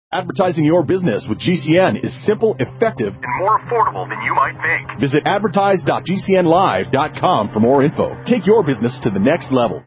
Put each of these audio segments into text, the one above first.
Advertising your business with GCN is simple, effective, and more affordable than you might think. Visit advertise.gcnlive.com for more info. Take your business to the next level.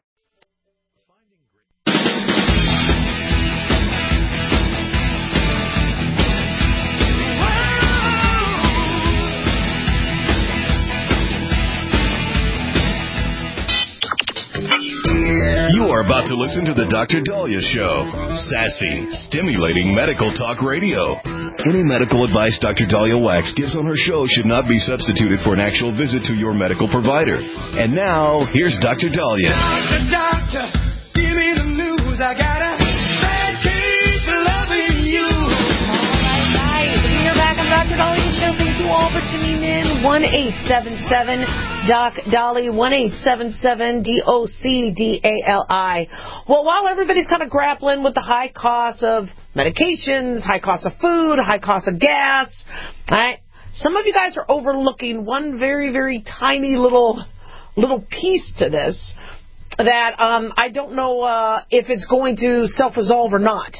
You are about to listen to the Dr. Daliah Show. Sassy, stimulating medical talk radio. Any medical advice Dr. Daliah Wax gives on her show should not be substituted for an actual visit to your medical provider. And now, here's Dr. Daliah. Doctor, give me the news. I got a bad case of loving you. All right. We're back on Dr. Daliah Show. Thank you all for tuning in. 1-877-DOC-DALI, 1-877-DOC-DALI. Well, while everybody's kind of grappling with the high cost of medications, high cost of food, high cost of gas, right, some of you guys are overlooking one very, very tiny little piece to this that I don't know if it's going to self-resolve or not.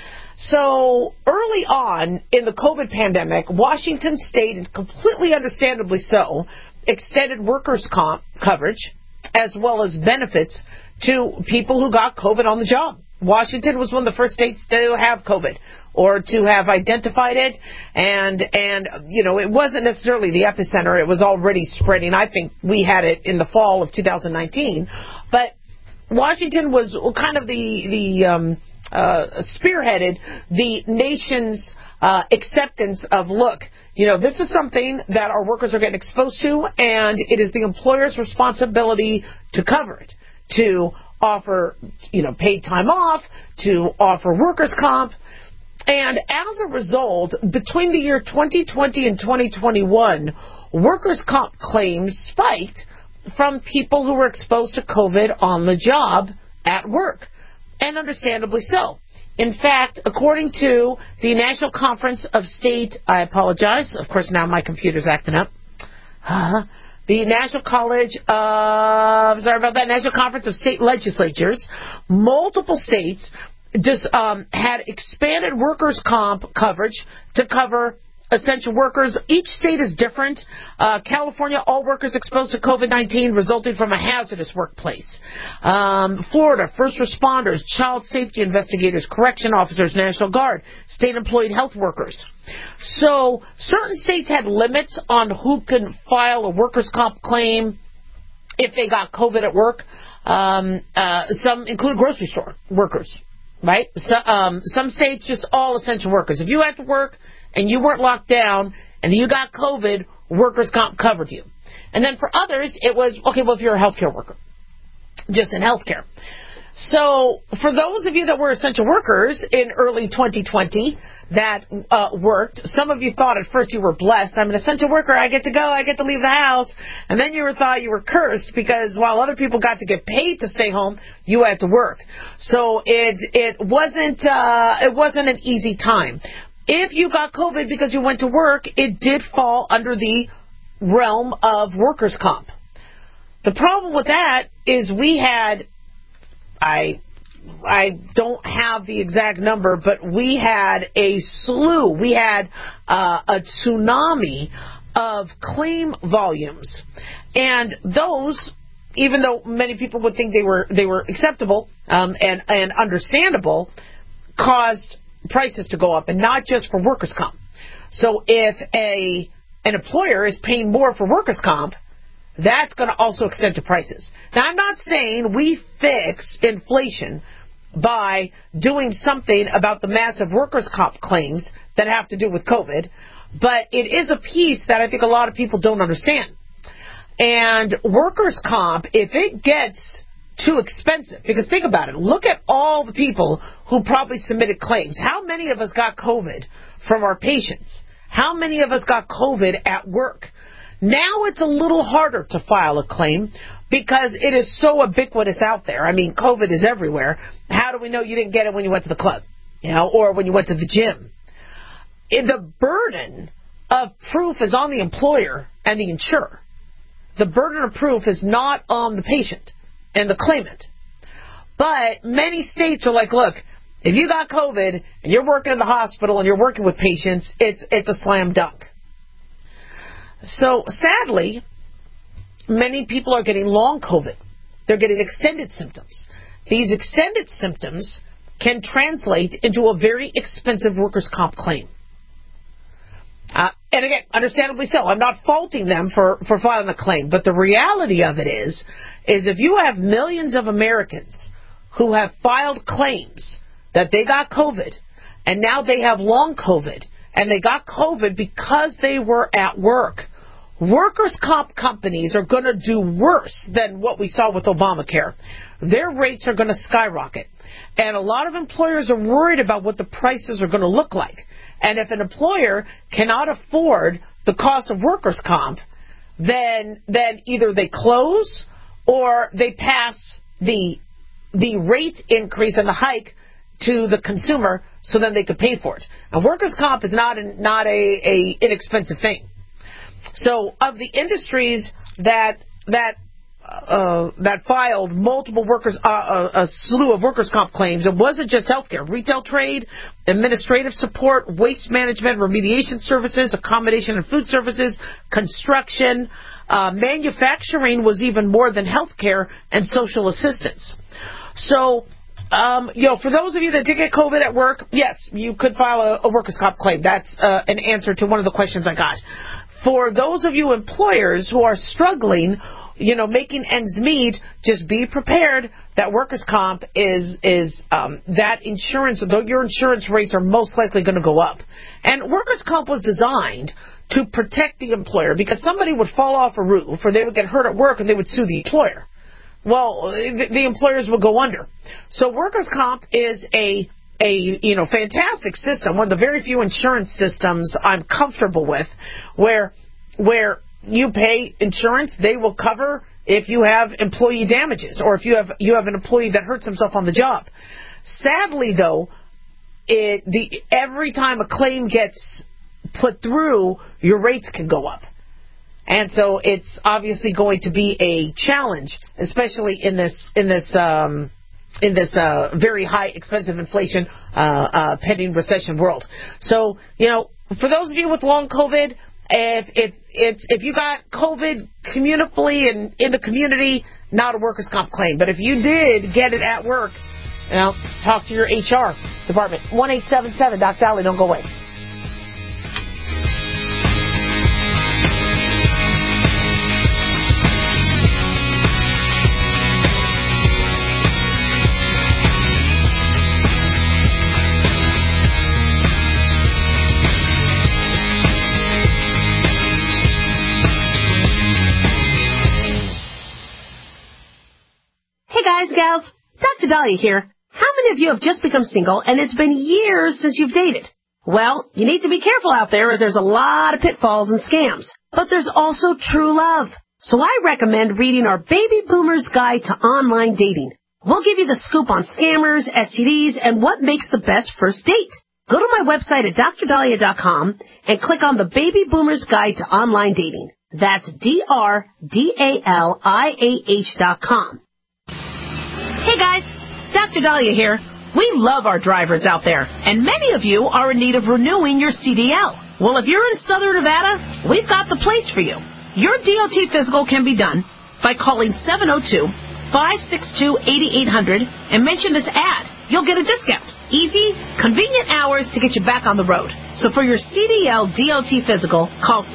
So early on in the COVID pandemic, Washington State, and completely understandably so, extended workers' comp coverage as well as benefits to people who got COVID on the job. Washington was one of the first states to have COVID or to have identified it, and you know, it wasn't necessarily the epicenter. It was already spreading. I think we had it in the fall of 2019, but Washington was kind of spearheaded the nation's acceptance of, look, you know, this is something that our workers are getting exposed to, and it is the employer's responsibility to cover it, to offer, you know, paid time off, to offer workers' comp. And as a result, between the year 2020 and 2021, workers' comp claims spiked from people who were exposed to COVID on the job at work. And understandably so. In fact, according to the National Conference of State, I apologize, of course now my computer's acting up. The National Conference of State Legislatures, multiple states just had expanded workers' comp coverage to cover essential workers. Each state is different. California, all workers exposed to COVID-19 resulting from a hazardous workplace. Florida, first responders, child safety investigators, correction officers, National Guard, state-employed health workers. So certain states had limits on who can file a workers' comp claim if they got COVID at work. Some include grocery store workers, right? So, some states just all essential workers. If you had to work and you weren't locked down, and you got COVID, workers' comp covered you. And then for others, it was, okay, well, if you're a healthcare worker, just in healthcare. So for those of you that were essential workers in early 2020 that worked, some of you thought at first you were blessed. I'm an essential worker. I get to go. I get to leave the house. And then you thought you were cursed because while other people got to get paid to stay home, you had to work. So it wasn't an easy time. If you got COVID because you went to work, it did fall under the realm of workers' comp. The problem with that is we had, I don't have the exact number, but we had a slew, we had a tsunami of claim volumes. And those, even though many people would think they were acceptable and understandable, caused prices to go up, and not just for workers' comp. So if an employer is paying more for workers' comp, that's going to also extend to prices. Now, I'm not saying we fix inflation by doing something about the massive workers' comp claims that have to do with COVID, but it is a piece that I think a lot of people don't understand. And workers' comp, if it gets too expensive, because think about it, look at all the people who probably submitted claims. How many of us got COVID from our patients? How many of us got COVID at work? Now it's a little harder to file a claim because it is so ubiquitous out there. I mean, COVID is everywhere. How do we know you didn't get it when you went to the club, or when you went to the gym? The burden of proof is on the employer and the insurer. The burden of proof is not on the patient and the claimant. But many states are like, look, If you got COVID and you're working in the hospital and you're working with patients, it's a slam dunk. So sadly, many people are getting long COVID. They're getting extended symptoms. These extended symptoms can translate into a very expensive workers' comp claim. And again, understandably so. I'm not faulting them for filing a claim. But the reality of it is if you have millions of Americans who have filed claims that they got COVID, and now they have long COVID, and they got COVID because they were at work, workers' comp companies are going to do worse than what we saw with Obamacare. Their rates are going to skyrocket. And a lot of employers are worried about what the prices are going to look like. And if an employer cannot afford the cost of workers' comp, then either they close or they pass the rate increase and the hike to the consumer so then they could pay for it. And workers' comp is not a inexpensive thing. So of the industries that filed multiple a slew of workers' comp claims, it wasn't just healthcare. Retail trade, administrative support, waste management, remediation services, accommodation and food services, construction, manufacturing was even more than healthcare, and social assistance. So, for those of you that did get COVID at work, yes, you could file a workers' comp claim. That's an answer to one of the questions I got. For those of you employers who are struggling, making ends meet, just be prepared that workers' comp is that insurance, your insurance rates are most likely going to go up. And workers' comp was designed to protect the employer because somebody would fall off a roof or they would get hurt at work and they would sue the employer. Well, the employers will go under. So workers' comp is a fantastic system, one of the very few insurance systems I'm comfortable with, where you pay insurance, they will cover if you have employee damages or if you have an employee that hurts himself on the job. Sadly, though, every time a claim gets put through, your rates can go up. And so it's obviously going to be a challenge, especially in this very high, expensive inflation, pending recession world. So, for those of you with long COVID, if you got COVID communicably and in the community, not a workers' comp claim. But if you did get it at work, talk to your HR department. 1-877 Doc Dolly. Don't go away. Guys, gals, Dr. Dahlia here. How many of you have just become single and it's been years since you've dated? Well, you need to be careful out there as there's a lot of pitfalls and scams. But there's also true love. So I recommend reading our Baby Boomer's Guide to Online Dating. We'll give you the scoop on scammers, STDs, and what makes the best first date. Go to my website at drdahlia.com and click on the Baby Boomer's Guide to Online Dating. That's DRDALIAH.com. Hey guys, Dr. Dahlia here. We love our drivers out there, and many of you are in need of renewing your CDL. Well, if you're in Southern Nevada, we've got the place for you. Your DOT physical can be done by calling 702-562-8800 and mention this ad. You'll get a discount. Easy, convenient hours to get you back on the road. So for your CDL DOT physical, call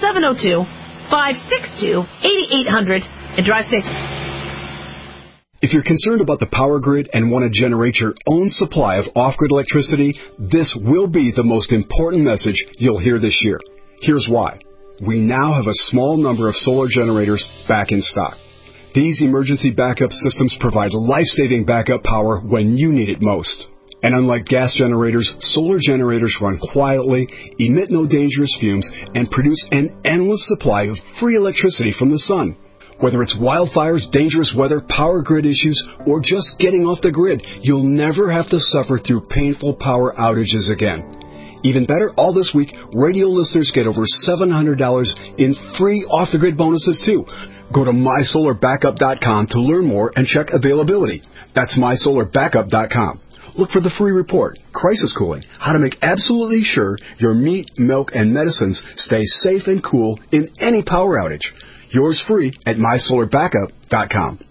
702-562-8800 and drive safely. If you're concerned about the power grid and want to generate your own supply of off-grid electricity, this will be the most important message you'll hear this year. Here's why. We now have a small number of solar generators back in stock. These emergency backup systems provide life-saving backup power when you need it most. And unlike gas generators, solar generators run quietly, emit no dangerous fumes, and produce an endless supply of free electricity from the sun. Whether it's wildfires, dangerous weather, power grid issues, or just getting off the grid, you'll never have to suffer through painful power outages again. Even better, all this week, radio listeners get over $700 in free off-the-grid bonuses, too. Go to mysolarbackup.com to learn more and check availability. That's mysolarbackup.com. Look for the free report, Crisis Cooling, how to make absolutely sure your meat, milk, and medicines stay safe and cool in any power outage. Yours free at mysolarbackup.com.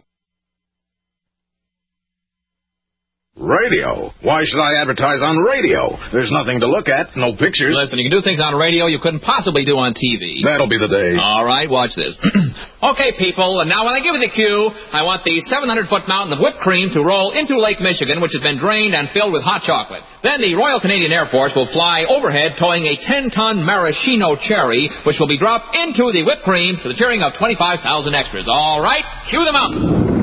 Radio? Why should I advertise on radio? There's nothing to look at, no pictures. Listen, you can do things on radio you couldn't possibly do on TV. That'll be the day. All right, watch this. Okay, people, and now when I give you the cue, I want the 700-foot mountain of whipped cream to roll into Lake Michigan, which has been drained and filled with hot chocolate. Then the Royal Canadian Air Force will fly overhead towing a 10-ton maraschino cherry, which will be dropped into the whipped cream to the cheering of 25,000 extras. All right, cue the mountain.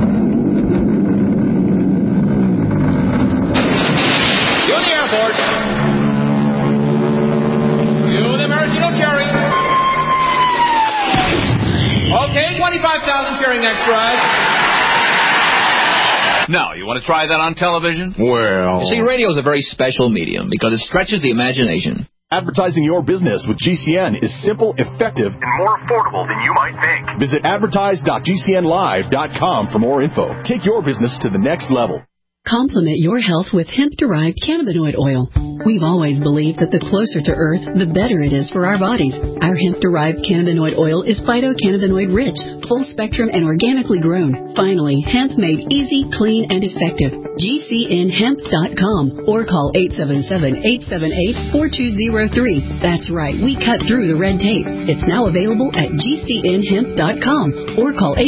Okay, 25,000 cheering extras. Now, you want to try that on television? Well... You see, radio is a very special medium because it stretches the imagination. Advertising your business with GCN is simple, effective, and more affordable than you might think. Visit advertise.gcnlive.com for more info. Take your business to the next level. Complement your health with hemp-derived cannabinoid oil. We've always believed that the closer to Earth, the better it is for our bodies. Our hemp-derived cannabinoid oil is phytocannabinoid-rich, full-spectrum, and organically grown. Finally, hemp made easy, clean, and effective. GCNhemp.com or call 877-878-4203. That's right, we cut through the red tape. It's now available at GCNhemp.com or call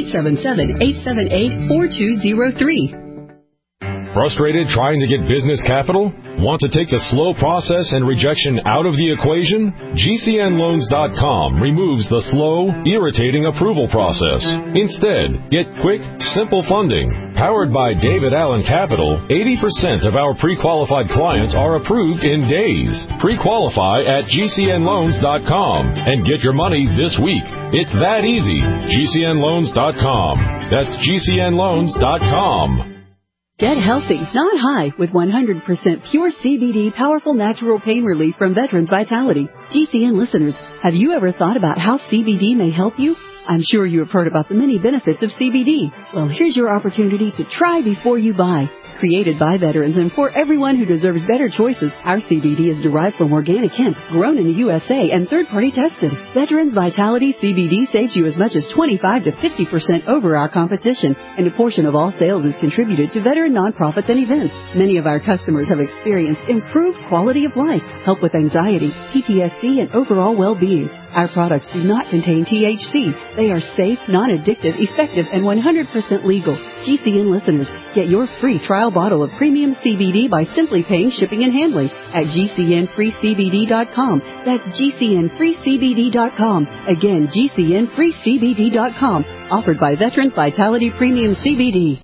877-878-4203. Frustrated trying to get business capital? Want to take the slow process and rejection out of the equation? GCNloans.com removes the slow, irritating approval process. Instead, get quick, simple funding. Powered by David Allen Capital, 80% of our pre-qualified clients are approved in days. Pre-qualify at GCNloans.com and get your money this week. It's that easy. GCNloans.com. That's GCNloans.com. Get healthy, not high, with 100% pure CBD powerful natural pain relief from Veterans Vitality. GCN listeners, have you ever thought about how CBD may help you? I'm sure you have heard about the many benefits of CBD. Well, here's your opportunity to try before you buy. Created by veterans and for everyone who deserves better choices, our CBD is derived from organic hemp, grown in the USA and third-party tested. Veterans Vitality CBD saves you as much as 25 to 50% over our competition, and a portion of all sales is contributed to veteran nonprofits and events. Many of our customers have experienced improved quality of life, help with anxiety, PTSD, and overall well-being. Our products do not contain THC. They are safe, non-addictive, effective, and 100% legal. GCN listeners, get your free trial bottle of premium CBD by simply paying shipping and handling at GCNFreeCBD.com. That's GCNFreeCBD.com. Again, GCNFreeCBD.com. Offered by Veterans Vitality Premium CBD.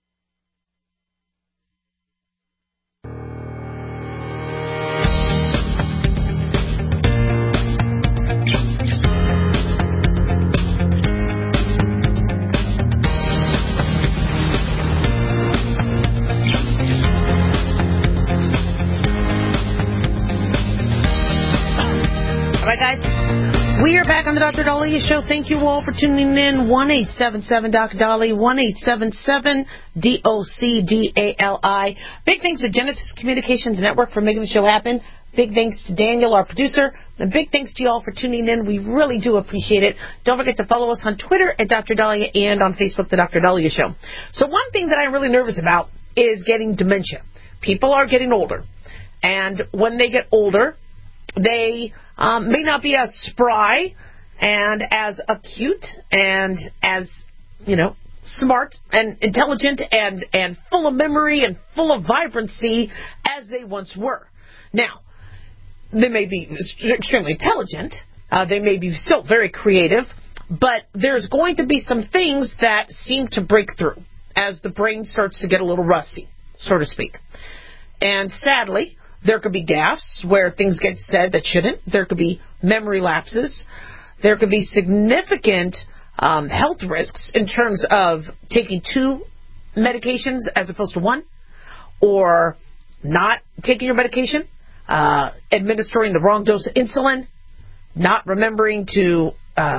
We are back on the Dr. Dahlia Show. Thank you all for tuning in. 1-877-Dr. 1-877-DOCDALI. Big thanks to Genesis Communications Network for making the show happen. Big thanks to Daniel, our producer. And big thanks to you all for tuning in. We really do appreciate it. Don't forget to follow us on Twitter at Dr. Dahlia and on Facebook, The Dr. Dahlia Show. So one thing that I'm really nervous about is getting dementia. People are getting older. And when they get older, they may not be as spry and as acute and as, smart and intelligent and full of memory and full of vibrancy as they once were. Now, they may be extremely intelligent. They may be still very creative. But there's going to be some things that seem to break through as the brain starts to get a little rusty, so to speak. And sadly, there could be gaffes where things get said that shouldn't. There could be memory lapses. There could be significant health risks in terms of taking 2 medications as opposed to 1, or not taking your medication, administering the wrong dose of insulin, not remembering to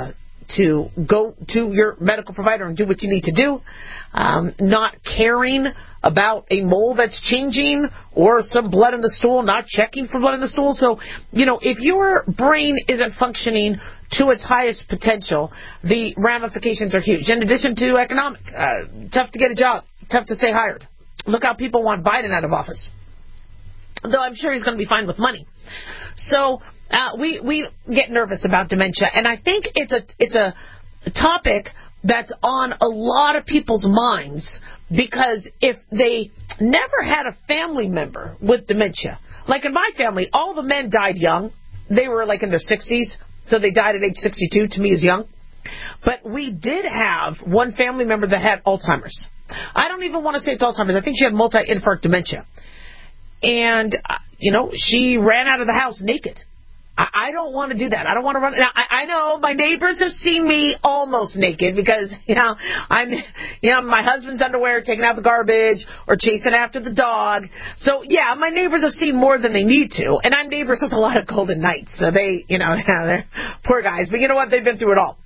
to go to your medical provider and do what you need to do, not caring about a mole that's changing or some blood in the stool, not checking for blood in the stool. So, if your brain isn't functioning to its highest potential, the ramifications are huge. In addition to economic, tough to get a job, tough to stay hired. Look how people want Biden out of office. Though I'm sure he's going to be fine with money. So we get nervous about dementia, and I think it's a topic that's on a lot of people's minds, because if they never had a family member with dementia, like in my family, all the men died young. They were like in their 60s, so they died at age 62. To me, is young. But we did have one family member that had Alzheimer's. I don't even want to say it's Alzheimer's. I think she had multi-infarct dementia. And, she ran out of the house naked. I don't want to do that. I don't want to run. Now, I know my neighbors have seen me almost naked because, I'm, my husband's underwear, taking out the garbage or chasing after the dog. So, yeah, my neighbors have seen more than they need to. And I'm neighbors with a lot of golden knights. So they, they're poor guys. But you know what? They've been through it all.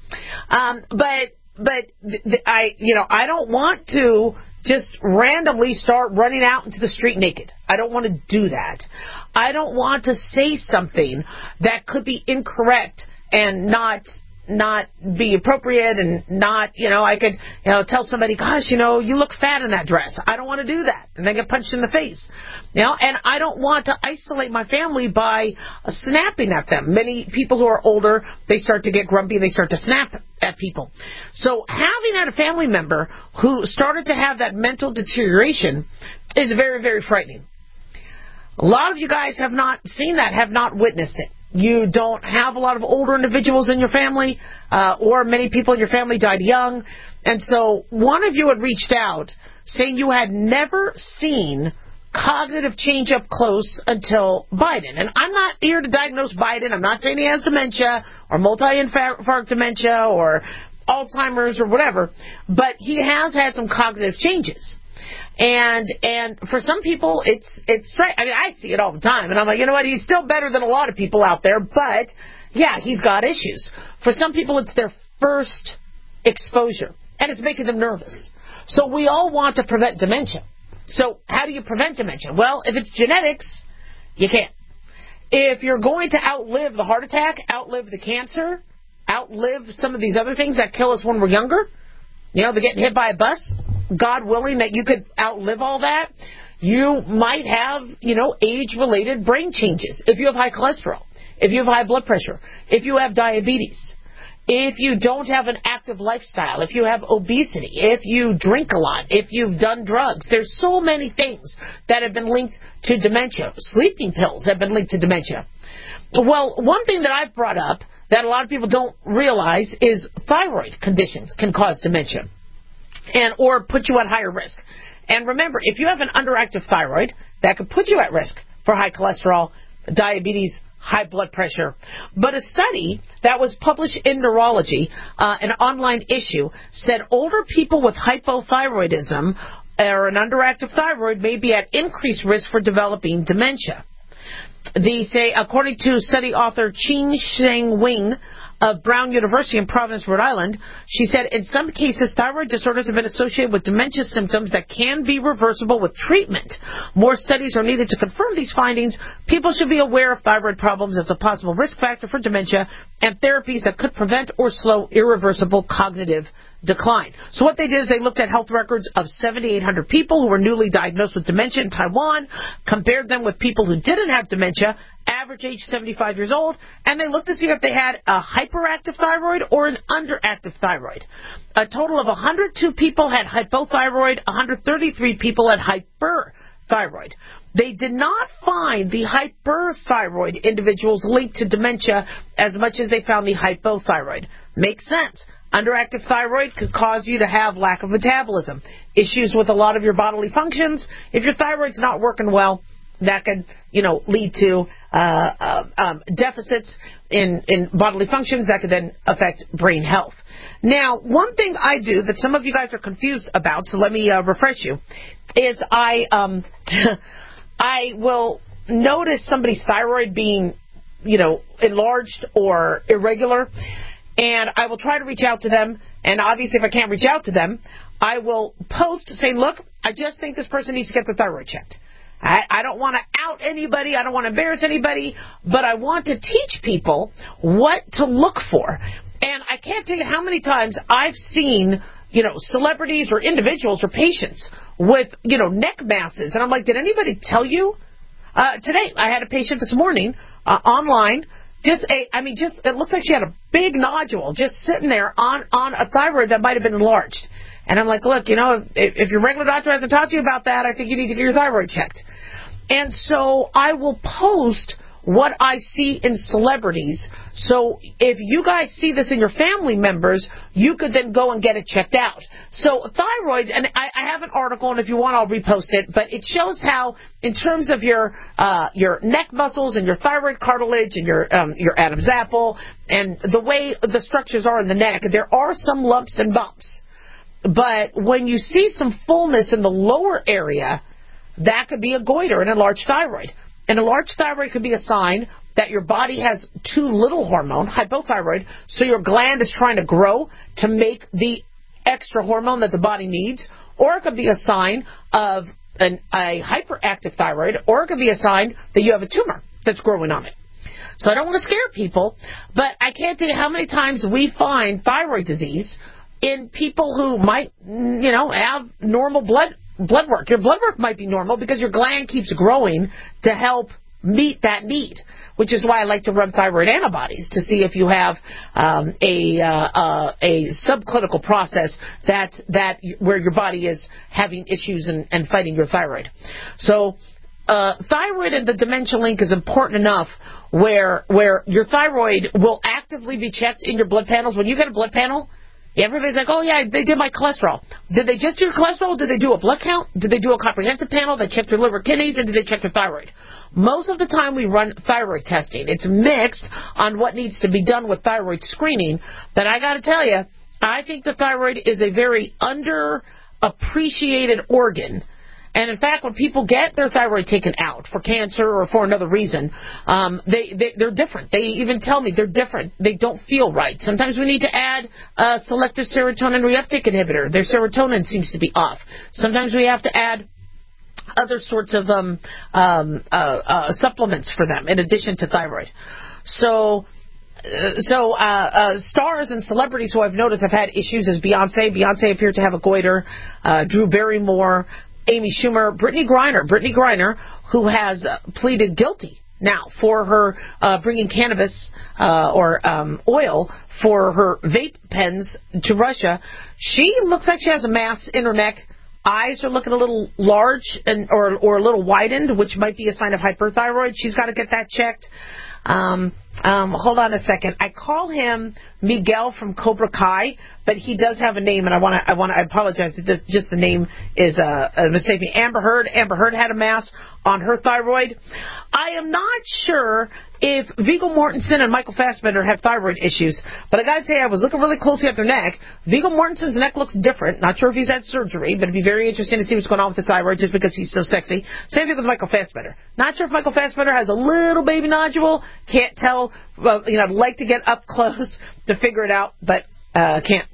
But I don't want to just randomly start running out into the street naked. I don't want to do that. I don't want to say something that could be incorrect and not be appropriate, and not, I could, tell somebody, gosh, you look fat in that dress. I don't want to do that. And they get punched in the face. And I don't want to isolate my family by snapping at them. Many people who are older, they start to get grumpy and they start to snap at people. So having had a family member who started to have that mental deterioration is very, very frightening. A lot of you guys have not seen that, have not witnessed it. You don't have a lot of older individuals in your family, or many people in your family died young. And so one of you had reached out saying you had never seen cognitive change up close until Biden. And I'm not here to diagnose Biden. I'm not saying he has dementia or multi-infarct dementia or Alzheimer's or whatever, but he has had some cognitive changes. And for some people, it's right. I mean, I see it all the time, and I'm like, you know what? He's still better than a lot of people out there, but yeah, he's got issues. For some people, it's their first exposure, and it's making them nervous. So we all want to prevent dementia. So how do you prevent dementia? Well, if it's genetics, you can't. If you're going to outlive the heart attack, outlive the cancer, outlive some of these other things that kill us when we're younger, they're getting hit by a bus, God willing that you could outlive all that, you might have, age-related brain changes. If you have high cholesterol, if you have high blood pressure, if you have diabetes, if you don't have an active lifestyle, if you have obesity, if you drink a lot, if you've done drugs. There's so many things that have been linked to dementia. Sleeping pills have been linked to dementia. Well, one thing that I've brought up that a lot of people don't realize is thyroid conditions can cause dementia or put you at higher risk. And remember, if you have an underactive thyroid, that could put you at risk for high cholesterol, diabetes, high blood pressure. But a study that was published in Neurology, an online issue, said older people with hypothyroidism or an underactive thyroid may be at increased risk for developing dementia. They say, according to study author Qin Sheng Wing of Brown University in Providence, Rhode Island, she said, in some cases, thyroid disorders have been associated with dementia symptoms that can be reversible with treatment. More studies are needed to confirm these findings. People should be aware of thyroid problems as a possible risk factor for dementia and therapies that could prevent or slow irreversible cognitive decline. So what they did is they looked at health records of 7,800 people who were newly diagnosed with dementia in Taiwan, compared them with people who didn't have dementia, average age 75 years old, and they looked to see if they had a hyperactive thyroid or an underactive thyroid. A total of 102 people had hypothyroid, 133 people had hyperthyroid. They did not find the hyperthyroid individuals linked to dementia as much as they found the hypothyroid. Makes sense. Underactive thyroid could cause you to have lack of metabolism, issues with a lot of your bodily functions. If your thyroid's not working well, that could, lead to deficits in bodily functions that could then affect brain health. Now, one thing I do that some of you guys are confused about, so let me refresh you, is I will notice somebody's thyroid being, enlarged or irregular, and I will try to reach out to them. And obviously, if I can't reach out to them, I will post saying, look, I just think this person needs to get their thyroid checked. I don't want to out anybody. I don't want to embarrass anybody. But I want to teach people what to look for. And I can't tell you how many times I've seen, celebrities or individuals or patients with, neck masses. And I'm like, did anybody tell you? Today, I had a patient this morning online. It looks like she had a big nodule just sitting there on a thyroid that might have been enlarged. And I'm like, look, if your regular doctor hasn't talked to you about that, I think you need to get your thyroid checked. And so I will post what I see in celebrities. So if you guys see this in your family members, you could then go and get it checked out. So thyroids, and I have an article, and if you want, I'll repost it, but it shows how, in terms of your neck muscles and your thyroid cartilage and your Adam's apple and the way the structures are in the neck, there are some lumps and bumps. But when you see some fullness in the lower area, that could be a goiter, an enlarged thyroid. An enlarged thyroid could be a sign that your body has too little hormone, hypothyroid, so your gland is trying to grow to make the extra hormone that the body needs. Or it could be a sign of a hyperactive thyroid, or it could be a sign that you have a tumor that's growing on it. So I don't want to scare people, but I can't tell you how many times we find thyroid disease in people who might, have normal blood work. Your blood work might be normal because your gland keeps growing to help meet that need, which is why I like to run thyroid antibodies to see if you have a subclinical process that where your body is having issues and fighting your thyroid. So thyroid and the dementia link is important enough where your thyroid will actively be checked in your blood panels. When you get a blood panel, everybody's like, oh, yeah, they did my cholesterol. Did they just do your cholesterol? Did they do a blood count? Did they do a comprehensive panel? They checked your liver, kidneys, and did they check your thyroid? Most of the time we run thyroid testing. It's mixed on what needs to be done with thyroid screening. But I got to tell you, I think the thyroid is a very underappreciated organ. And in fact, when people get their thyroid taken out for cancer or for another reason, they're different. They even tell me they're different. They don't feel right. Sometimes we need to add a selective serotonin reuptake inhibitor. Their serotonin seems to be off. Sometimes we have to add other sorts of supplements for them in addition to thyroid. So stars and celebrities who I've noticed have had issues is Beyonce. Beyonce appeared to have a goiter. Drew Barrymore, Amy Schumer, Brittany Griner, who has pleaded guilty now for her bringing cannabis or oil for her vape pens to Russia. She looks like she has a mass in her neck. Eyes are looking a little large or a little widened, which might be a sign of hyperthyroid. She's got to get that checked. Hold on a second. I call him Miguel from Cobra Kai, but he does have a name, and I apologize. Just the name is a mistake. Amber Heard had a mass on her thyroid. I am not sure if Viggo Mortensen and Michael Fassbender have thyroid issues, but I got to tell you, I was looking really closely at their neck. Viggo Mortensen's neck looks different. Not sure if he's had surgery, but it'd be very interesting to see what's going on with his thyroid just because he's so sexy. Same thing with Michael Fassbender. Not sure if Michael Fassbender has a little baby nodule. Can't tell. Well, I'd like to get up close to figure it out, but can't.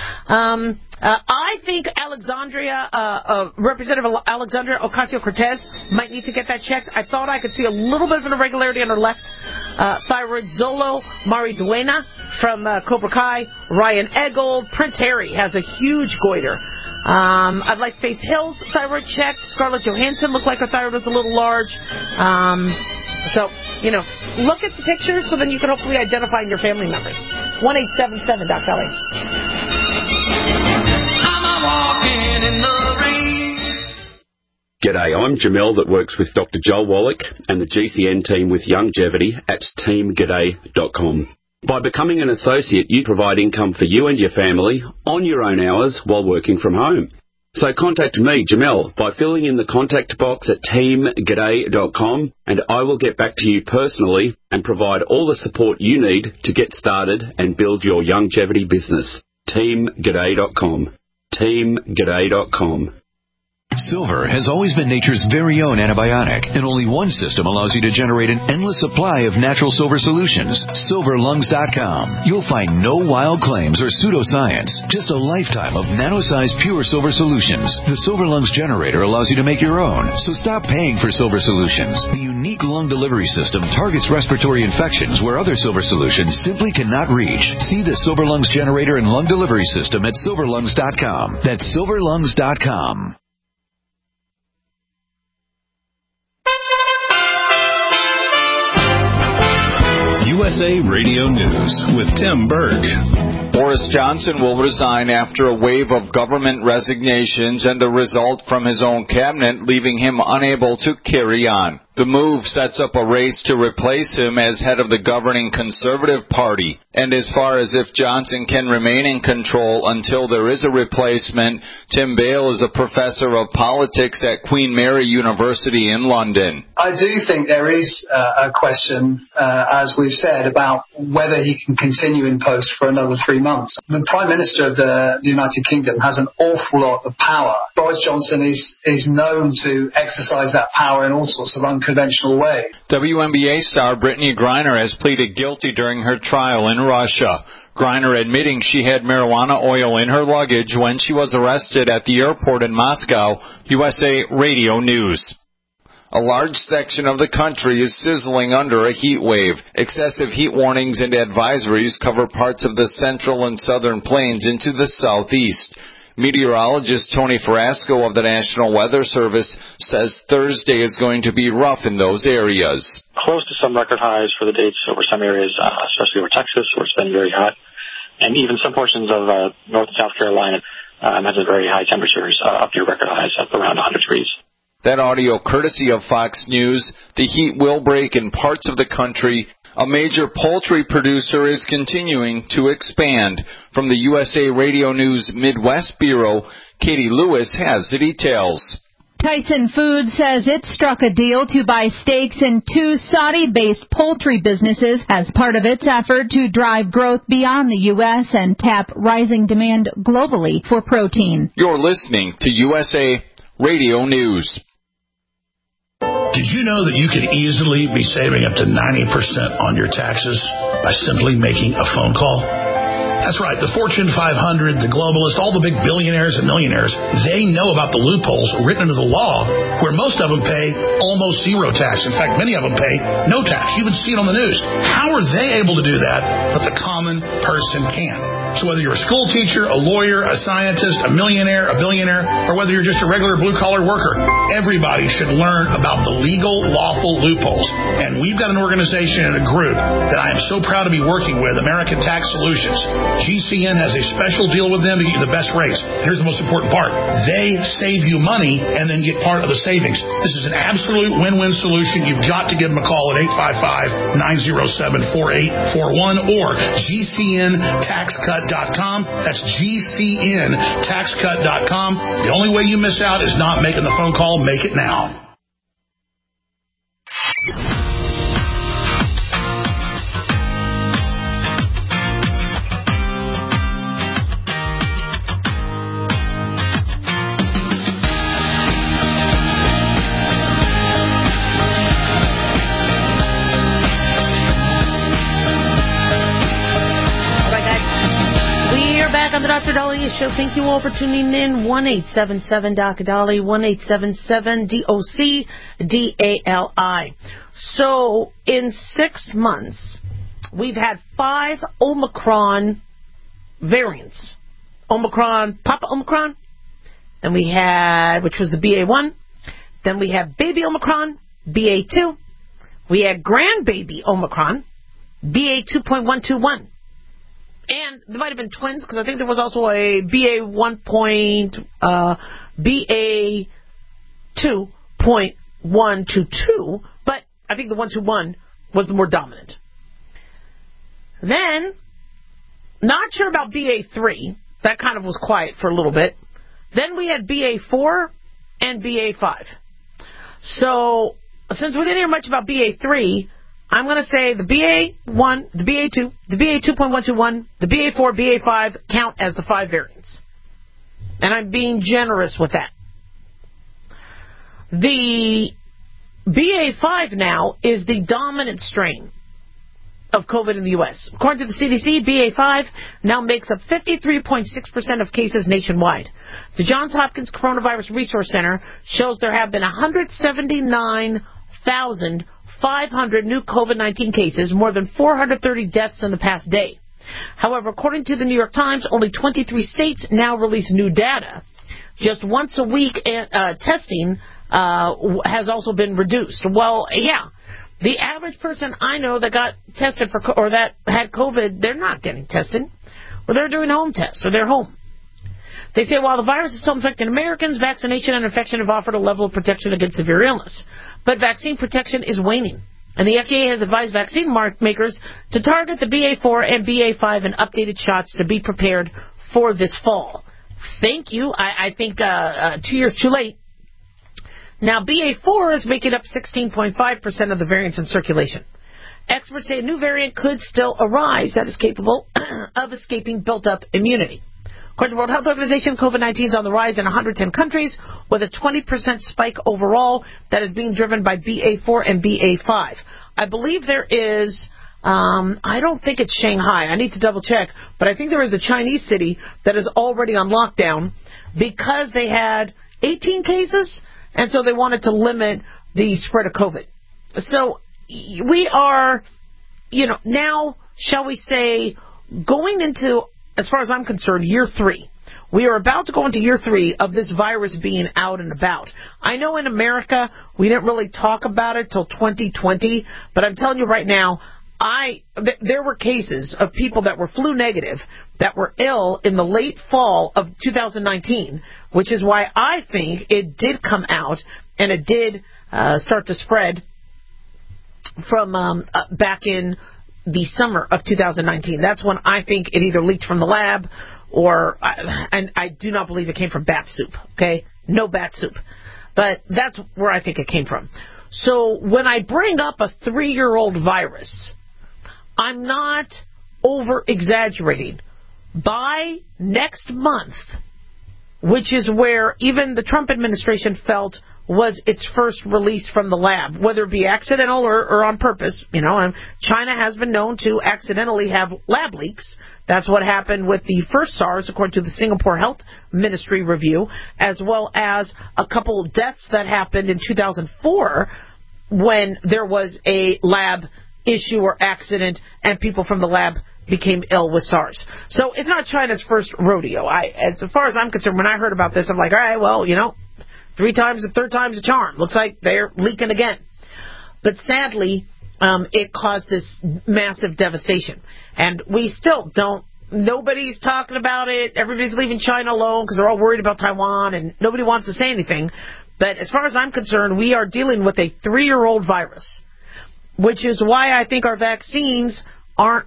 I think Representative Alexandria Ocasio-Cortez might need to get that checked. I thought I could see a little bit of an irregularity on her left thyroid. Zolo Mariduena from Cobra Kai, Ryan Eggold, Prince Harry has a huge goiter. I'd like Faith Hill's thyroid checked. Scarlett Johansson looked like her thyroid was a little large. So, look at the pictures so then you can hopefully identify your family members. 1-877-DOC-LA. G'day, I'm Jamel that works with Dr. Joel Wallach and the GCN team with Longevity at teamg'day.com. By becoming an associate, you provide income for you and your family on your own hours while working from home. So contact me, Jamel, by filling in the contact box at teamg'day.com, and I will get back to you personally and provide all the support you need to get started and build your longevity business. teamg'day.com. teamg'day.com. Silver has always been nature's very own antibiotic, and only one system allows you to generate an endless supply of natural silver solutions. SilverLungs.com. You'll find no wild claims or pseudoscience, just a lifetime of nano-sized pure silver solutions. The Silver Lungs generator allows you to make your own, so stop paying for silver solutions. The unique lung delivery system targets respiratory infections where other silver solutions simply cannot reach. See the Silver Lungs generator and lung delivery system at SilverLungs.com. That's SilverLungs.com. USA Radio News with Tim Berg. Boris Johnson will resign after a wave of government resignations and a result from his own cabinet leaving him unable to carry on. The move sets up a race to replace him as head of the governing Conservative Party. And as far as if Johnson can remain in control until there is a replacement, Tim Bale is a professor of politics at Queen Mary University in London. I do think there is a question, as we've said, about whether he can continue in post for another 3 months. The Prime Minister of the United Kingdom has an awful lot of power. Boris Johnson is known to exercise that power in all sorts of unconventional ways. WNBA star Brittany Griner has pleaded guilty during her trial in Russia. Griner admitting she had marijuana oil in her luggage when she was arrested at the airport in Moscow. USA Radio News. A large section of the country is sizzling under a heat wave. Excessive heat warnings and advisories cover parts of the central and southern plains into the southeast. Meteorologist Tony Frasco of the National Weather Service says Thursday is going to be rough in those areas. Close to some record highs for the dates over some areas, especially over Texas, where it's been very hot. And even some portions of North and South Carolina has very high temperatures up near record highs at around 100 degrees. That audio courtesy of Fox News. The heat will break in parts of the country. A major poultry producer is continuing to expand. From the USA Radio News Midwest Bureau, Katie Lewis has the details. Tyson Foods says it struck a deal to buy stakes in 2 Saudi-based poultry businesses as part of its effort to drive growth beyond the U.S. and tap rising demand globally for protein. You're listening to USA Radio News. Did you know that you could easily be saving up to 90% on your taxes by simply making a phone call? That's right. The Fortune 500, the globalists, all the big billionaires and millionaires, they know about the loopholes written into the law where most of them pay almost zero tax. In fact, many of them pay no tax. You even see it on the news. How are they able to do that, but the common person can't? So whether you're a school teacher, a lawyer, a scientist, a millionaire, a billionaire, or whether you're just a regular blue-collar worker, everybody should learn about the legal, lawful loopholes. And we've got an organization and a group that I am so proud to be working with, American Tax Solutions. GCN has a special deal with them to get you the best rates. Here's the most important part. They save you money and then get part of the savings. This is an absolute win-win solution. You've got to give them a call at 855-907-4841 or GCNTaxCut.com. That's GCNTaxCut.com. The only way you miss out is not making the phone call. Make it now. On the Dr. Dahlia Show. Thank you all for tuning in. 1-877-Dr. 1-877-DOC-DALI. So, in 6 months, we've had 5 Omicron variants. Omicron, Papa Omicron. Then we had, which was the BA1. Then we had Baby Omicron, BA2. We had Grandbaby Omicron, BA2.121. And there might have been twins, because I think there was also a BA2.122, but I think the 121 was the more dominant. Then, not sure about BA3. That kind of was quiet for a little bit. Then we had BA4 and BA5. So, since we didn't hear much about BA3, I'm going to say the BA1, the BA2, the BA2.121, the BA4, BA5 count as the 5 variants. And I'm being generous with that. The BA.5 now is the dominant strain of COVID in the U.S. According to the CDC, BA.5 now makes up 53.6% of cases nationwide. The Johns Hopkins Coronavirus Resource Center shows there have been 179,500 new COVID-19 cases, more than 430 deaths in the past day. However, according to the New York Times, only 23 states now release new data. Just once a week testing has also been reduced. Well, yeah. The average person I know that got tested for or that had COVID, they're not getting tested. Well, they're doing home tests, or they're home. They say while the virus is still infecting Americans, vaccination and infection have offered a level of protection against severe illness. But vaccine protection is waning. And the FDA has advised vaccine makers to target the BA.4 and BA.5 in updated shots to be prepared for this fall. Thank you. I think 2 years too late. Now, BA.4 is making up 16.5% of the variants in circulation. Experts say a new variant could still arise that is capable of escaping built-up immunity. According to the World Health Organization, COVID-19 is on the rise in 110 countries, with a 20% spike overall that is being driven by BA.4 and BA.5. I believe there is, I don't think it's Shanghai. I need to double-check, but I think there is a Chinese city that is already on lockdown because they had 18 cases, and so they wanted to limit the spread of COVID. So we are, now, shall we say, going into, as far as I'm concerned, year 3. We are about to go into year 3 of this virus being out and about. I know in America we didn't really talk about it till 2020, but I'm telling you right now, there were cases of people that were flu negative that were ill in the late fall of 2019, which is why I think it did come out and it did start to spread from back in the summer of 2019. That's when I think it either leaked from the lab or, and I do not believe it came from bat soup, okay? No bat soup. But that's where I think it came from. So when I bring up a 3-year-old virus, I'm not over-exaggerating. By next month, which is where even the Trump administration felt was its first release from the lab, whether it be accidental or on purpose, and China has been known to accidentally have lab leaks. That's what happened with the first SARS, according to the Singapore Health Ministry review, as well as a couple of deaths that happened in 2004 when there was a lab issue or accident and people from the lab became ill with SARS. So it's not China's first rodeo. As far as I'm concerned, when I heard about this, I'm like, all right, well, 3 times, the third time's a charm. Looks like they're leaking again. But sadly, it caused this massive devastation. And we still don't, nobody's talking about it. Everybody's leaving China alone because they're all worried about Taiwan, and nobody wants to say anything. But as far as I'm concerned, we are dealing with a 3-year-old virus, which is why I think our vaccines aren't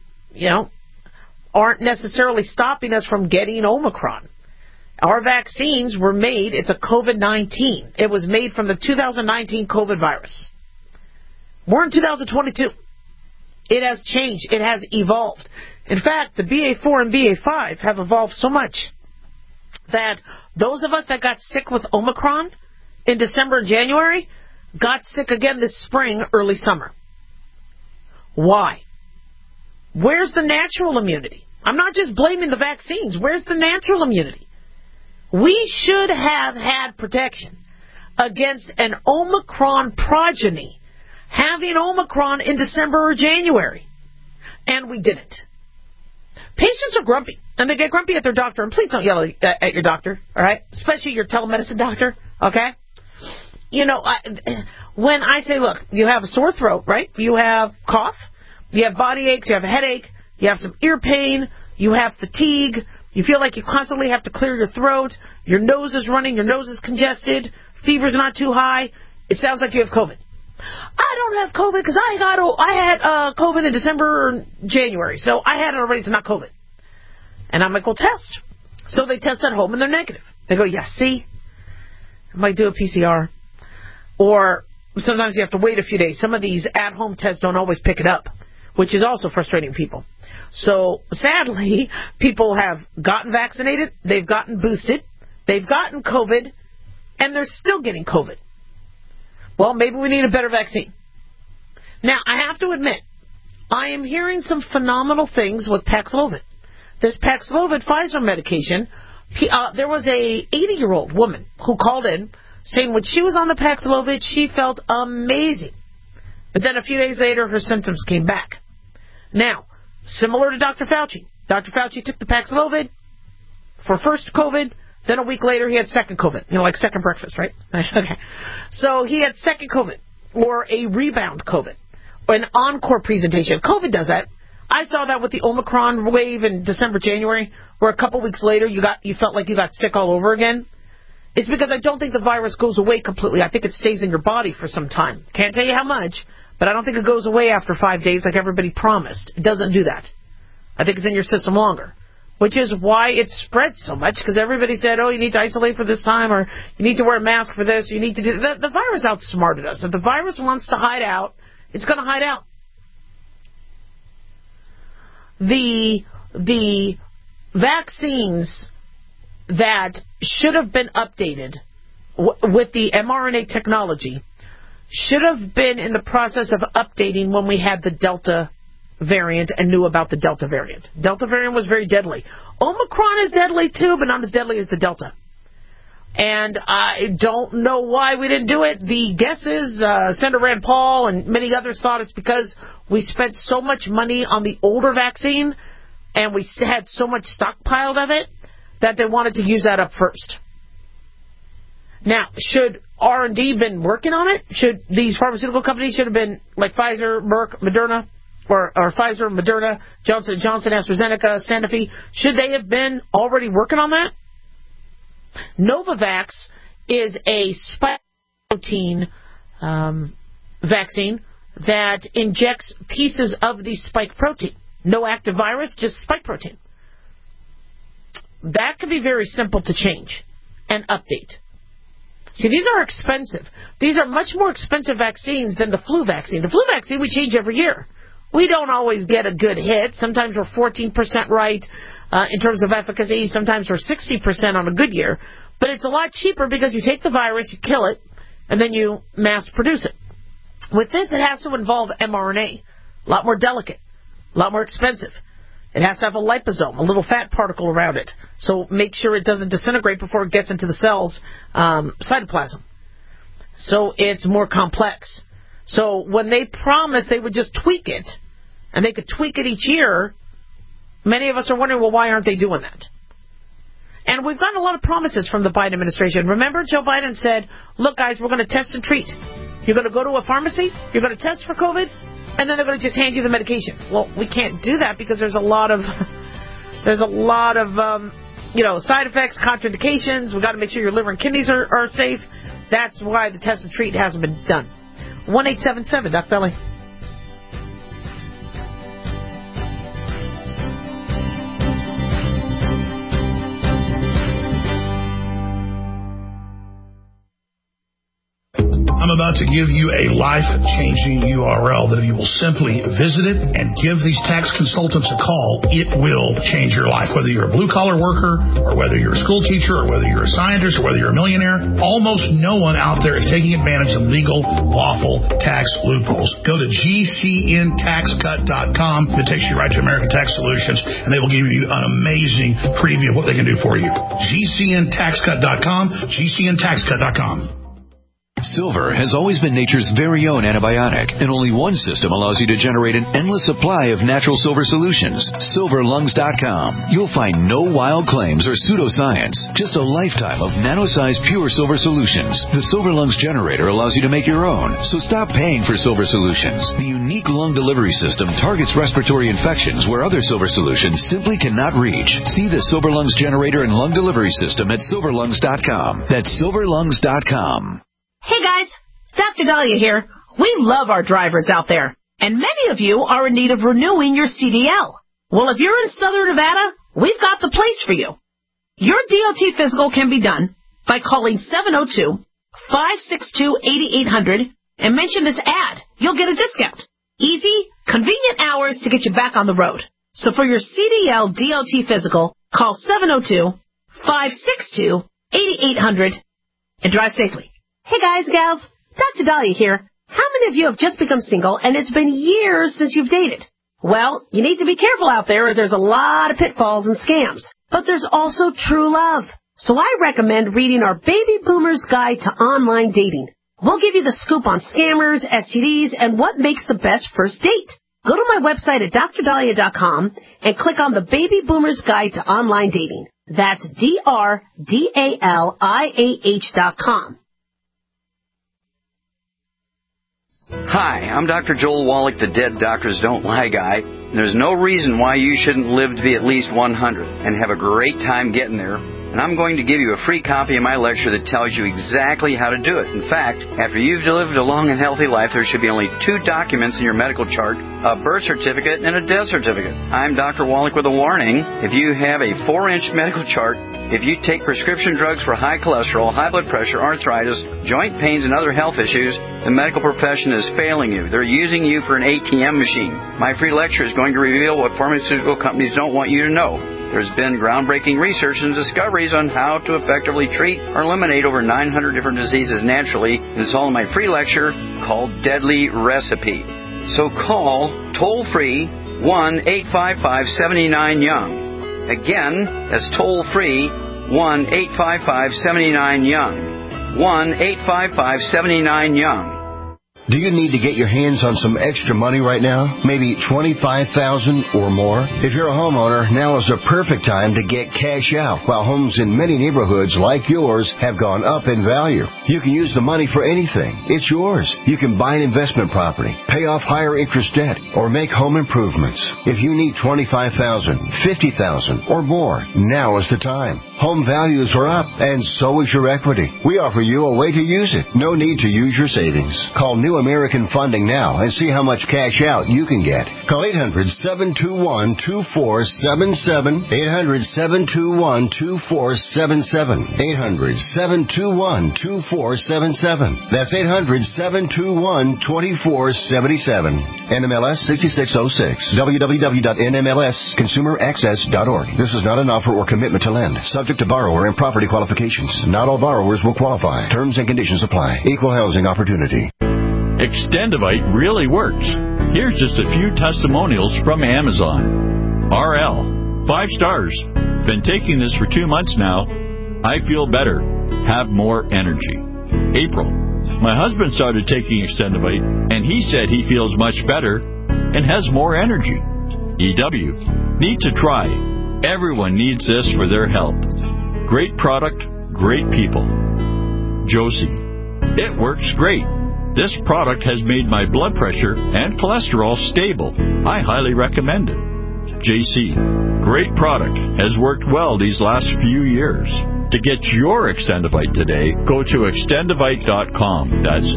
necessarily stopping us from getting Omicron. Our vaccines were made, it's a COVID-19. It was made from the 2019 COVID virus. We're in 2022. It has changed. It has evolved. In fact, the BA.4 and BA.5 have evolved so much that those of us that got sick with Omicron in December and January got sick again this spring, early summer. Why? Where's the natural immunity? I'm not just blaming the vaccines. Where's the natural immunity? We should have had protection against an Omicron progeny having Omicron in December or January. And we didn't. Patients are grumpy, and they get grumpy at their doctor. And please don't yell at your doctor, all right? Especially your telemedicine doctor, okay? When I say, look, you have a sore throat, right? You have cough, you have body aches, you have a headache, you have some ear pain, you have fatigue, you feel like you constantly have to clear your throat, your nose is running, your nose is congested, fever's not too high, it sounds like you have COVID. I don't have COVID because I had COVID in December or January, so I had it already. It's not COVID. And I'm like, well, test. So they test at home and they're negative. They go, yeah, see, I might do a PCR. Or sometimes you have to wait a few days. Some of these at-home tests don't always pick it up, which is also frustrating people. So sadly, people have gotten vaccinated, they've gotten boosted, they've gotten COVID, and they're still getting COVID. Well, maybe we need a better vaccine. Now, I have to admit, I am hearing some phenomenal things with Paxlovid. This Paxlovid Pfizer medication, there was a 80-year-old woman who called in saying when she was on the Paxlovid, she felt amazing. But then a few days later, her symptoms came back. Now, similar to Dr. Fauci. Dr. Fauci took the Paxlovid for first COVID, then a week later he had second COVID. You know, like second breakfast, right? Okay. So he had second COVID, or a rebound COVID, or an encore presentation. COVID does that. I saw that with the Omicron wave in December, January, where a couple weeks later you felt like you got sick all over again. It's because I don't think the virus goes away completely. I think it stays in your body for some time. Can't tell you how much, but I don't think it goes away after 5 days like everybody promised. It doesn't do that. I think it's in your system longer, which is why it spread so much, because everybody said, oh, you need to isolate for this time, or you need to wear a mask for this, you need to do... The virus outsmarted us. If the virus wants to hide out, it's going to hide out. The vaccines that should have been updated with the mRNA technology should have been in the process of updating when we had the Delta variant and knew about the Delta variant. Delta variant was very deadly. Omicron is deadly too, but not as deadly as the Delta. And I don't know why we didn't do it. The guess is Senator Rand Paul and many others thought it's because we spent so much money on the older vaccine and we had so much stockpiled of it that they wanted to use that up first. Now, should R&D been working on it? Should these pharmaceutical companies should have been like Pfizer, Merck, Moderna, or Pfizer, Moderna, Johnson & Johnson, AstraZeneca, Sanofi? Should they have been already working on that? Novavax is a spike protein vaccine that injects pieces of the spike protein. No active virus, just spike protein. That could be very simple to change and update. See, these are expensive. These are much more expensive vaccines than the flu vaccine. The flu vaccine we change every year. We don't always get a good hit. Sometimes we're 14% right in terms of efficacy. Sometimes we're 60% on a good year. But it's a lot cheaper because you take the virus, you kill it, and then you mass produce it. With this, it has to involve mRNA. A lot more delicate. A lot more expensive. It has to have a liposome, a little fat particle around it. So make sure it doesn't disintegrate before it gets into the cell's cytoplasm. So it's more complex. So when they promised they would just tweak it, and they could tweak it each year, many of us are wondering, well, why aren't they doing that? And we've gotten a lot of promises from the Biden administration. Remember, Joe Biden said, look, guys, we're going to test and treat. You're going to go to a pharmacy, you're going to test for COVID, and then they're going to just hand you the medication. Well, we can't do that because there's a lot of side effects, contraindications. We've got to make sure your liver and kidneys are safe. That's why the test and treat hasn't been done. 1-877, Dr. Ellie. I'm about to give you a life-changing URL that if you will simply visit it and give these tax consultants a call, it will change your life. Whether you're a blue-collar worker, or whether you're a school teacher, or whether you're a scientist, or whether you're a millionaire, almost no one out there is taking advantage of legal, lawful tax loopholes. Go to GCNTaxCut.com. It takes you right to American Tax Solutions, and they will give you an amazing preview of what they can do for you. GCNTaxCut.com, GCNTaxCut.com. Silver has always been nature's very own antibiotic, and only one system allows you to generate an endless supply of natural silver solutions. SilverLungs.com. You'll find no wild claims or pseudoscience, just a lifetime of nano-sized pure silver solutions. The Silver Lungs generator allows you to make your own, so stop paying for silver solutions. The unique lung delivery system targets respiratory infections where other silver solutions simply cannot reach. See the Silver Lungs generator and lung delivery system at SilverLungs.com. That's SilverLungs.com. Hey guys, Dr. Dahlia here. We love our drivers out there, and many of you are in need of renewing your CDL. Well, if you're in Southern Nevada, we've got the place for you. Your DOT physical can be done by calling 702-562-8800 and mention this ad. You'll get a discount. Easy, convenient hours to get you back on the road. So for your CDL DOT physical, call 702-562-8800 and drive safely. Hey guys, gals, Dr. Dahlia here. How many of you have just become single and it's been years since you've dated? Well, you need to be careful out there as there's a lot of pitfalls and scams. But there's also true love. So I recommend reading our Baby Boomer's Guide to Online Dating. We'll give you the scoop on scammers, STDs, and what makes the best first date. Go to my website at drdahlia.com and click on the Baby Boomer's Guide to Online Dating. That's DRDALIAH.com. Hi, I'm Dr. Joel Wallach, the Dead Doctors Don't Lie guy. There's no reason why you shouldn't live to be at least 100 and have a great time getting there. And I'm going to give you a free copy of my lecture that tells you exactly how to do it. In fact, after you've lived a long and healthy life, there should be only 2 documents in your medical chart, a birth certificate and a death certificate. I'm Dr. Wallach with a warning. If you have a 4-inch medical chart, if you take prescription drugs for high cholesterol, high blood pressure, arthritis, joint pains, and other health issues, the medical profession is failing you. They're using you for an ATM machine. My free lecture is going to reveal what pharmaceutical companies don't want you to know. There's been groundbreaking research and discoveries on how to effectively treat or eliminate over 900 different diseases naturally, and it's all in my free lecture called Deadly Recipe. So call toll-free 1-855-79-YOUNG. Again, that's toll-free 1-855-79-YOUNG. 1-855-79-YOUNG. Do you need to get your hands on some extra money right now? Maybe $25,000 or more? If you're a homeowner, now is the perfect time to get cash out, while homes in many neighborhoods like yours have gone up in value. You can use the money for anything. It's yours. You can buy an investment property, pay off higher interest debt, or make home improvements. If you need $25,000, $50,000, or more, now is the time. Home values are up, and so is your equity. We offer you a way to use it. No need to use your savings. Call New American Funding now and see how much cash out you can get. Call 800-721-2477. 800-721-2477. 800-721-2477. That's 800-721-2477. NMLS 6606. www.nmlsconsumeraccess.org. This is not an offer or commitment to lend. Subject to borrower and property qualifications. Not all borrowers will qualify. Terms and conditions apply. Equal housing opportunity. Extendivite really works. Here's just a few testimonials from Amazon. RL, 5 stars. Been taking this for 2 months now. I feel better. Have more energy. April, my husband started taking Extendivite, and he said he feels much better and has more energy. EW, need to try. Everyone needs this for their health. Great product, great people. Josie, it works great. This product has made my blood pressure and cholesterol stable. I highly recommend it. JC, great product. Has worked well these last few years. To get your Extendivite today, go to extendivite.com. That's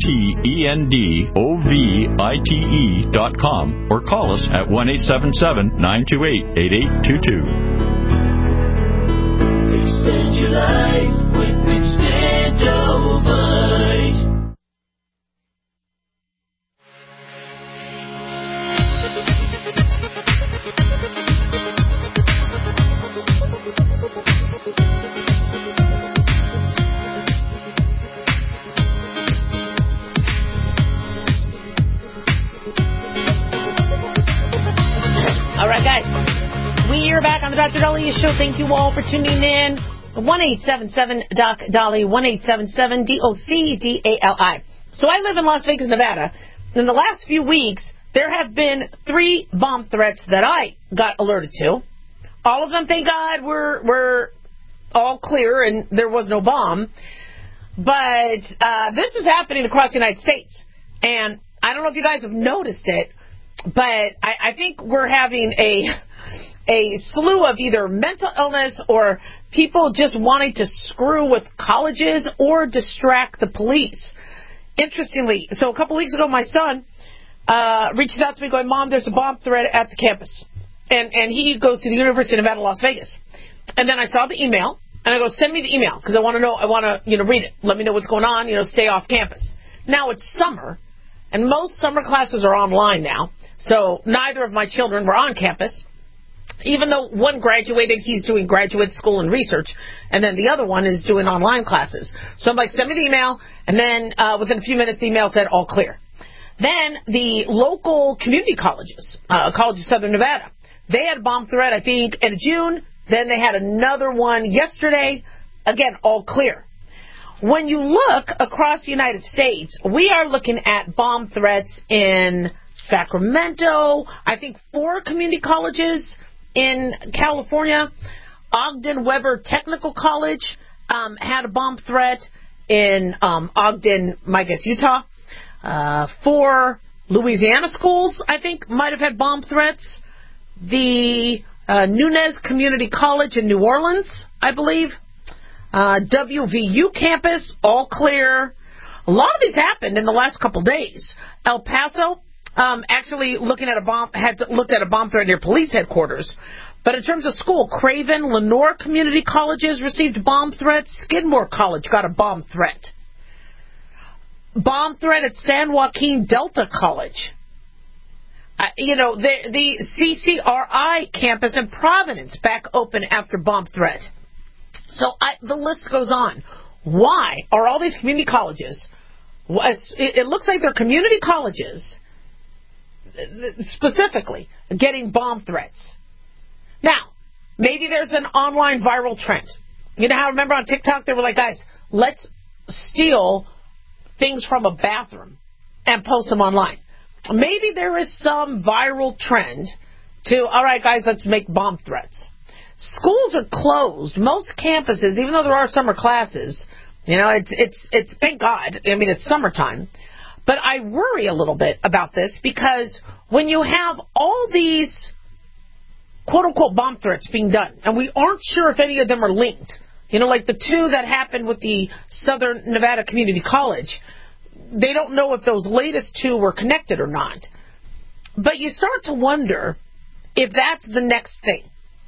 XTENDOVITE.com, or call us at 1-877-928-8822. Extend your life with Extendivite. All right, guys. We are back on the Dr. Dahlia Show. Thank you all for tuning in. 1-877-DOC-DALI, 1-877-DOC-DALI. So I live in Las Vegas, Nevada. In the last few weeks, there have been 3 bomb threats that I got alerted to. All of them, thank God, were all clear and there was no bomb. But this is happening across the United States. And I don't know if you guys have noticed it, but I think we're having a slew of either mental illness or people just wanting to screw with colleges or distract the police. Interestingly, so a couple weeks ago, my son reaches out to me going, Mom, there's a bomb threat at the campus. And he goes to the University of Nevada, Las Vegas. And then I saw the email, and I go, send me the email, because I want to know, read it. Let me know what's going on, stay off campus. Now it's summer, and most summer classes are online now, so neither of my children were on campus. Even though one graduated, he's doing graduate school and research, and then the other one is doing online classes. So I'm like, send me the email, and then within a few minutes, the email said all clear. Then the local community colleges, College of Southern Nevada, they had a bomb threat, I think, in June. Then they had another one yesterday. Again, all clear. When you look across the United States, we are looking at bomb threats in Sacramento, I think 4 community colleges in California. Ogden Weber Technical College had a bomb threat in Ogden, I guess, Utah. 4 Louisiana schools, I think, might have had bomb threats. The Nunez Community College in New Orleans, I believe. WVU campus, all clear. A lot of these happened in the last couple days. El Paso, actually looked at a bomb threat near police headquarters. But in terms of school, Craven, Lenore Community Colleges received bomb threats. Skidmore College got a bomb threat. Bomb threat at San Joaquin Delta College. The CCRI campus in Providence back open after bomb threat. So the list goes on. Why are all these community colleges, it looks like they're community colleges, specifically, getting bomb threats? Now, maybe there's an online viral trend. You know how, remember on TikTok, they were like, guys, let's steal things from a bathroom and post them online. Maybe there is some viral trend to, all right, guys, let's make bomb threats. Schools are closed. Most campuses, even though there are summer classes, it's thank God. I mean, it's summertime. But I worry a little bit about this because when you have all these quote-unquote bomb threats being done, and we aren't sure if any of them are linked, like the 2 that happened with the Southern Nevada Community College, they don't know if those latest 2 were connected or not. But you start to wonder if that's the next thing.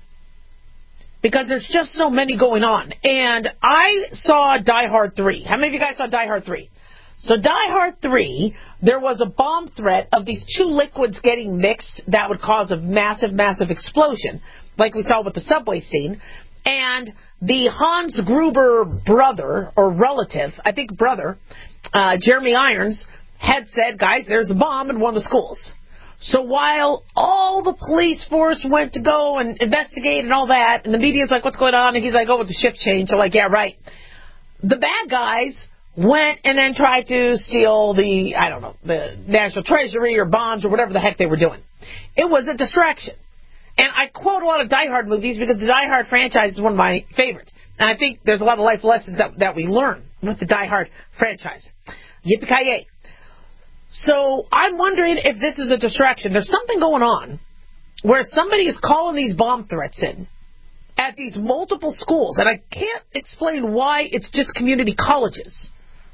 Because there's just so many going on. And I saw Die Hard 3. How many of you guys saw Die Hard 3? So Die Hard 3, there was a bomb threat of these 2 liquids getting mixed that would cause a massive, massive explosion, like we saw with the subway scene. And the Hans Gruber brother, or relative, I think brother, Jeremy Irons, had said, guys, there's a bomb in one of the schools. So while all the police force went to go and investigate and all that, and the media's like, what's going on? And he's like, oh, it's a shift change. They're like, yeah, right. The bad guys went and then tried to steal the National Treasury or bonds or whatever the heck they were doing. It was a distraction. And I quote a lot of Die Hard movies because the Die Hard franchise is one of my favorites. And I think there's a lot of life lessons that we learn with the Die Hard franchise. Yippee-ki-yay. So I'm wondering if this is a distraction. There's something going on where somebody is calling these bomb threats in at these multiple schools, and I can't explain why it's just community colleges.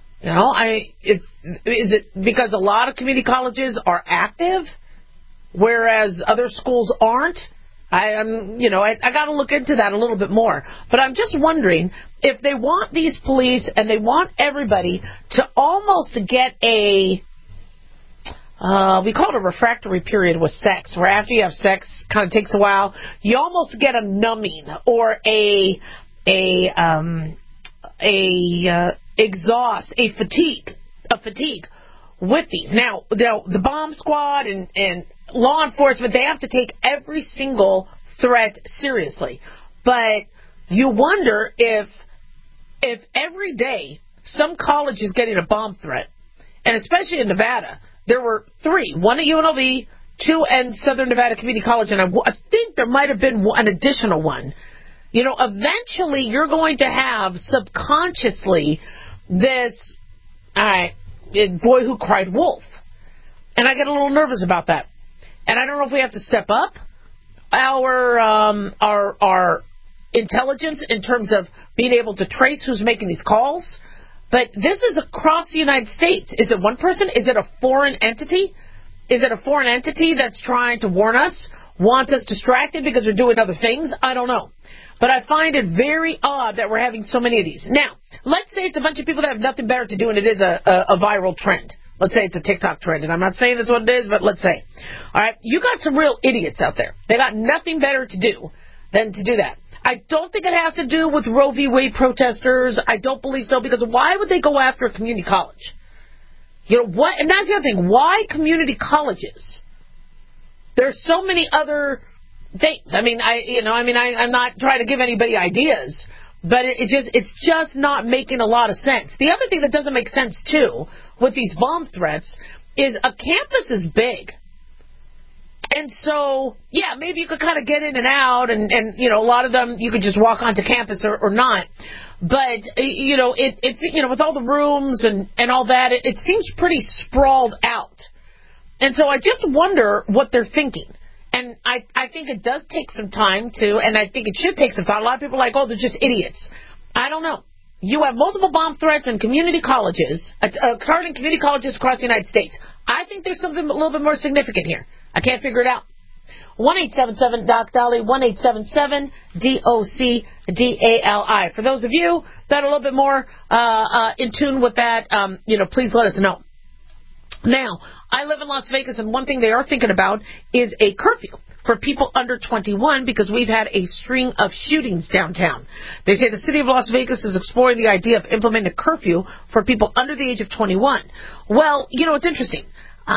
Is it because a lot of community colleges are active, whereas other schools aren't? I got to look into that a little bit more. But I'm just wondering if they want these police and they want everybody to almost get a we call it a refractory period with sex, where after you have sex, kind of takes a while, you almost get a numbing or a exhaust, a fatigue with these. Now, the bomb squad and law enforcement, they have to take every single threat seriously. But you wonder if every day some college is getting a bomb threat, and especially in Nevada, there were 3, 1 at UNLV, 2 at Southern Nevada Community College, and I think there might have been an additional one. Eventually you're going to have subconsciously this, boy who cried wolf. And I get a little nervous about that. And I don't know if we have to step up our intelligence in terms of being able to trace who's making these calls. But this is across the United States. Is it one person? Is it a foreign entity? Is it a foreign entity that's trying to warn us, wants us distracted because they're doing other things? I don't know. But I find it very odd that we're having so many of these. Now, let's say it's a bunch of people that have nothing better to do and it is a viral trend. Let's say it's a TikTok trend, and I'm not saying that's what it is, but let's say. All right, you got some real idiots out there. They got nothing better to do than to do that. I don't think it has to do with Roe v. Wade protesters. I don't believe so, because why would they go after a community college? You know what? And that's the other thing. Why community colleges? There's so many other things. I'm not trying to give anybody ideas, but it's just not making a lot of sense. The other thing that doesn't make sense too with these bomb threats is a campus is big. And so, yeah, maybe you could kind of get in and out, and a lot of them you could just walk onto campus or not. But, it's with all the rooms and all that, it seems pretty sprawled out. And so I just wonder what they're thinking. And I think it does take some time and I think it should take some time. A lot of people are like, oh, they're just idiots. I don't know. You have multiple bomb threats in community colleges, targeting community colleges across the United States. I think there's something a little bit more significant here. I can't figure it out. 1-877-DOC-DOLLY, 1-877-DOC-DALI. For those of you that are a little bit more in tune with that, please let us know. Now, I live in Las Vegas, and one thing they are thinking about is a curfew for people under 21, because we've had a string of shootings downtown. They say the city of Las Vegas is exploring the idea of implementing a curfew for people under the age of 21. Well, it's interesting.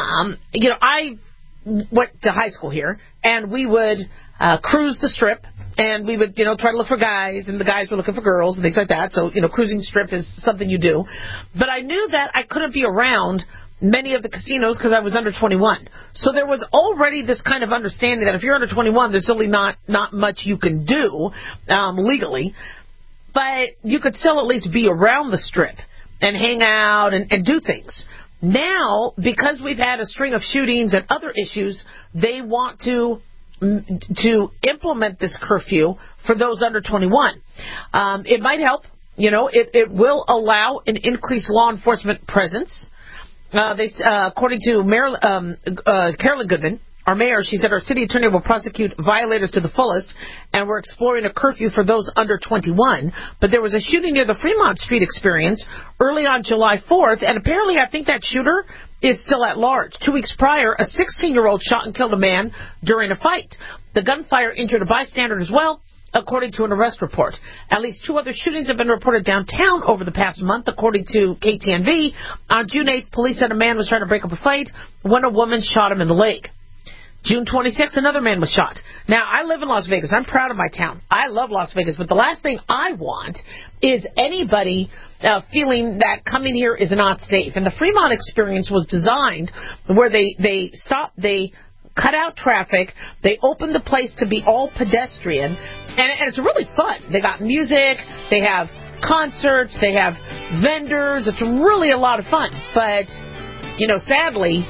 I went to high school here, and we would cruise the strip, and we would, try to look for guys, and the guys were looking for girls and things like that. So, cruising strip is something you do. But I knew that I couldn't be around many of the casinos because I was under 21. So there was already this kind of understanding that if you're under 21, there's really not much you can do legally. But you could still at least be around the strip and hang out and do things. Now, because we've had a string of shootings and other issues, they want to implement this curfew for those under 21. It might help. It will allow an increased law enforcement presence. According to Carolyn Goodman, our mayor, she said our city attorney will prosecute violators to the fullest, and we're exploring a curfew for those under 21. But there was a shooting near the Fremont Street Experience early on July 4th, and apparently I think that shooter is still at large. 2 weeks prior, a 16-year-old shot and killed a man during a fight. The gunfire injured a bystander as well, according to an arrest report. At least 2 other shootings have been reported downtown over the past month, according to KTNV. On June 8th, police said a man was trying to break up a fight when a woman shot him in the leg. June 26th, another man was shot. Now, I live in Las Vegas. I'm proud of my town. I love Las Vegas. But the last thing I want is anybody feeling that coming here is not safe. And the Fremont Experience was designed where they cut out traffic. They opened the place to be all pedestrian. And it's really fun. They got music. They have concerts. They have vendors. It's really a lot of fun. But sadly,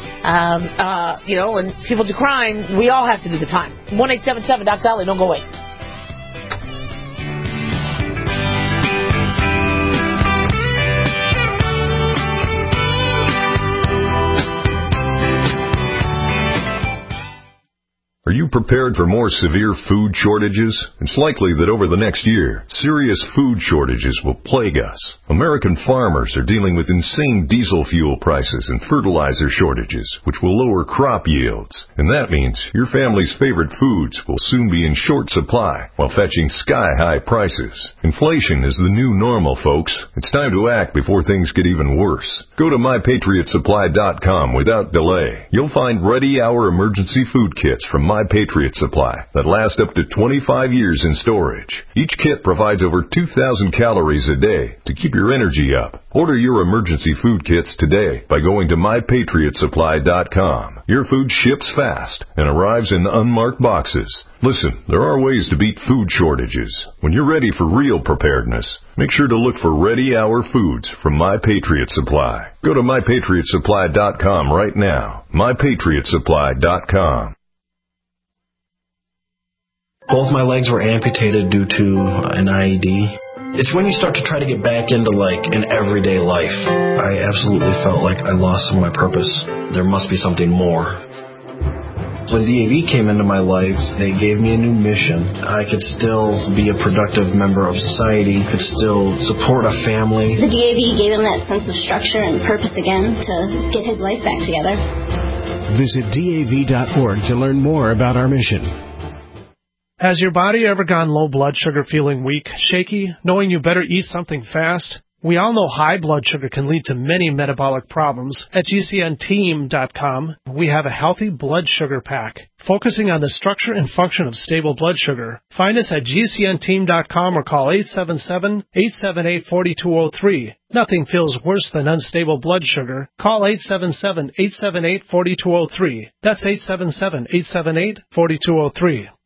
when people do crime, we all have to do the time. 1-877-DOC-DOLLY. Don't go away. Are you prepared for more severe food shortages? It's likely that over the next year, serious food shortages will plague us. American farmers are dealing with insane diesel fuel prices and fertilizer shortages, which will lower crop yields. And that means your family's favorite foods will soon be in short supply while fetching sky-high prices. Inflation is the new normal, folks. It's time to act before things get even worse. Go to MyPatriotSupply.com without delay. You'll find ready-hour emergency food kits from My Patriot Supply that last up to 25 years in storage. Each kit provides over 2,000 calories a day to keep your energy up. Order your emergency food kits today by going to MyPatriotSupply.com. Your food ships fast and arrives in unmarked boxes. Listen, there are ways to beat food shortages. When you're ready for real preparedness, make sure to look for ready-hour foods from My Patriot Supply. Go to MyPatriotSupply.com right now. MyPatriotSupply.com. Both my legs were amputated due to an IED. It's when you start to try to get back into, an everyday life. I absolutely felt like I lost some of my purpose. There must be something more. When DAV came into my life, they gave me a new mission. I could still be a productive member of society, could still support a family. The DAV gave him that sense of structure and purpose again to get his life back together. Visit DAV.org to learn more about our mission. Has your body ever gone low blood sugar, feeling weak, shaky, knowing you better eat something fast? We all know high blood sugar can lead to many metabolic problems. At GCNteam.com, we have a healthy blood sugar pack, focusing on the structure and function of stable blood sugar. Find us at GCNteam.com or call 877-878-4203. Nothing feels worse than unstable blood sugar. Call 877-878-4203. That's 877-878-4203.